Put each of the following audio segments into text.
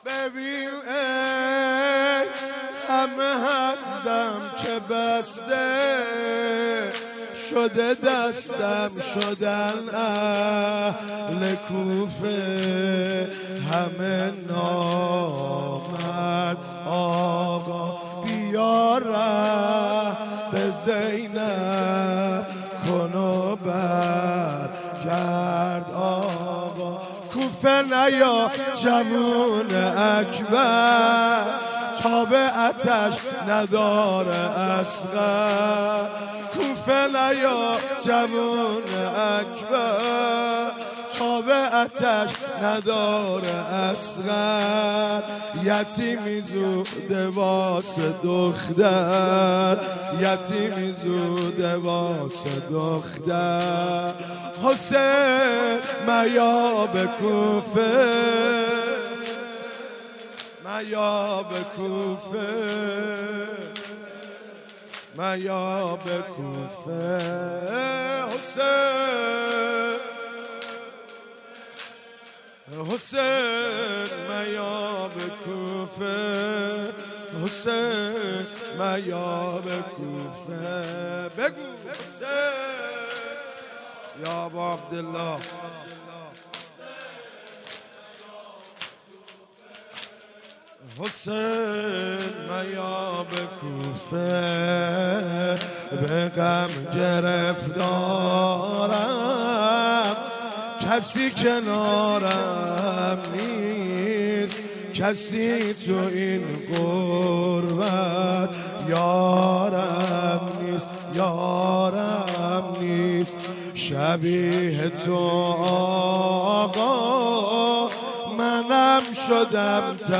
ببین ای همه هستم که بسته شده دستم شدن اهل کوفه همه نامرد آقا بیاره به زینب کن و برگرد آقا کوفه نیا جوون اکبر تاب آتش نداره اصغر کوفه نیا جوون اکبر تاب آتش نداره اصغر یتیمی زوده واسه دختر یتیمی زوده واسه دختر حسین میا به کوفه میا به کوفه میا به کوفه حسین حسین میا به کوفه حسین میا به کوفه بگو حسین یا ابا عبدالله حسین میا به کوفه به غم گرفتارم کسی کنارم نیست کسی تو این غربت یارم نیست یارم نیست شبیه تو آقا منم شدم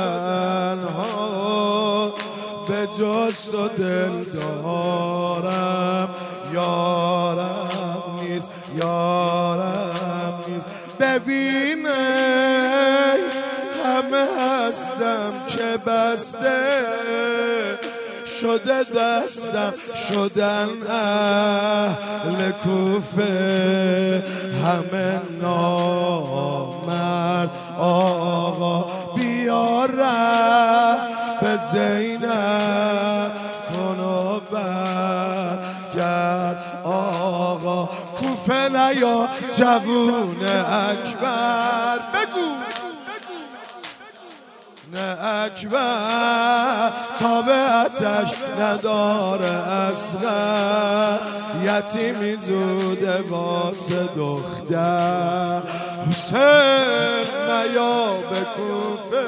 تنها به جز تو دل دارم یارم نیست یارم نیست ببین همه هستم که بسته شده دستم شدن اهل کوفه همه نامرد آقا بیاره به زینب کن و برگرد آقا کوفه نیا جوون اکبر بگو نه اکبر تاب آتش نداره اصغر یتیمی زوده واسه دختر حسین میا به کوفه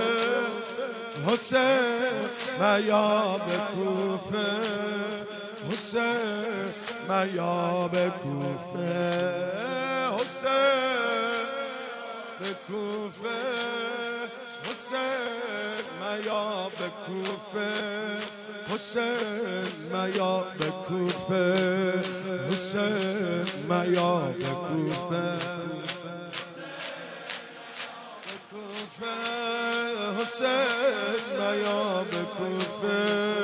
حسین میا به کوفه حسین میا به کوفه حسین به کوفه حسین میا به کوفه حسین میا به کوفه حسین میا به کوفه حسین میا به کوفه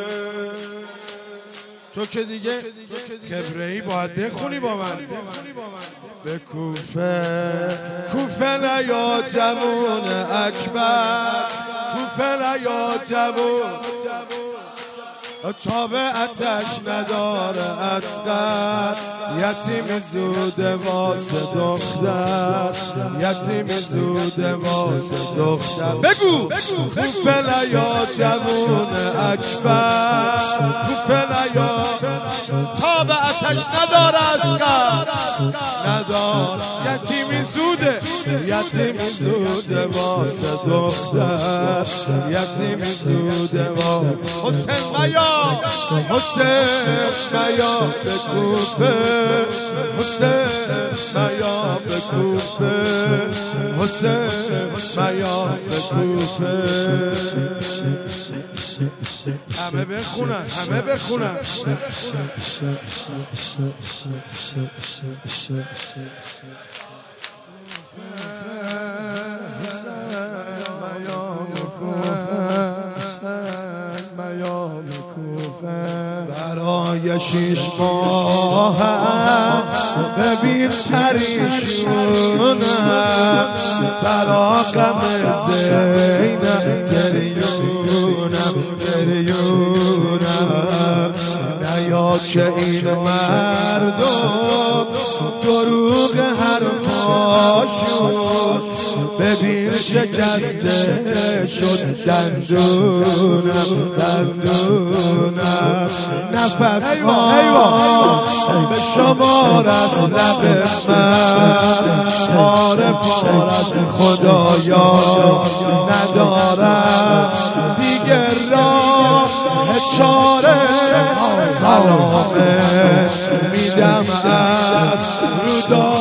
تو که دیگه کبره‌ای باید بخونی با من به کوفه کوفه نیا جوون اکبر کوفه نیا جوون تاب آتش نداره اصغر یتیم زوده واسه دختر یتیم زوده واسه دختر بگو کوفه نیا جوون اکبر کوفه نیا تاب آتش نداره اصغر ندار یتیم زوده واسه دختر یتیم زوده واسه حسین میا حسین میا به کوفه حسین میا به کوفه حسین میا به کوفه همه بخونن همه بخونن برای مانده 6 ماه ببین پریشونم برا غم زینب گریونم نیا که این مردم دروغ حرفاشون ببین شکسته شد دندونم نفس ها به شمار از لب من پاره از خدایا ندارم دیگر راه چاره سلامت میدم از رو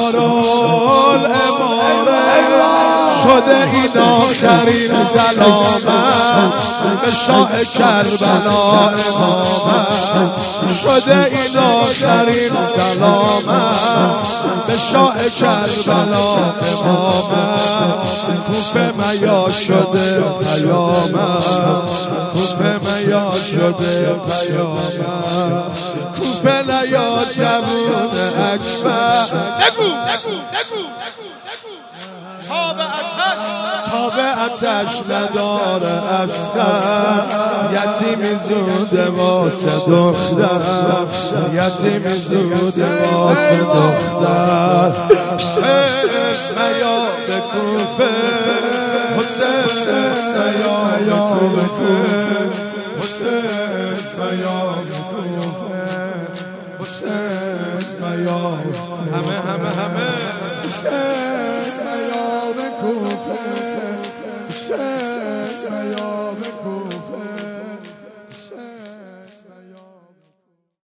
دارالاماره شده این آخرین سلامت به شاه کربلا امامت شده این آخرین سلامت به شاه کربلا امامت کوفه میا شده پیامت کوفه میا شده پیامت کوفه نیا جوون اکبر نگو تاب آتش نداره اسقر یتیمی زوده واسه دختر یتیمی زوده واسه دختر میا به کوفه حسین میا به کوفه حسین میا به کوفه حسین میا همه حسین میا به کوفه حسین میا به کوفه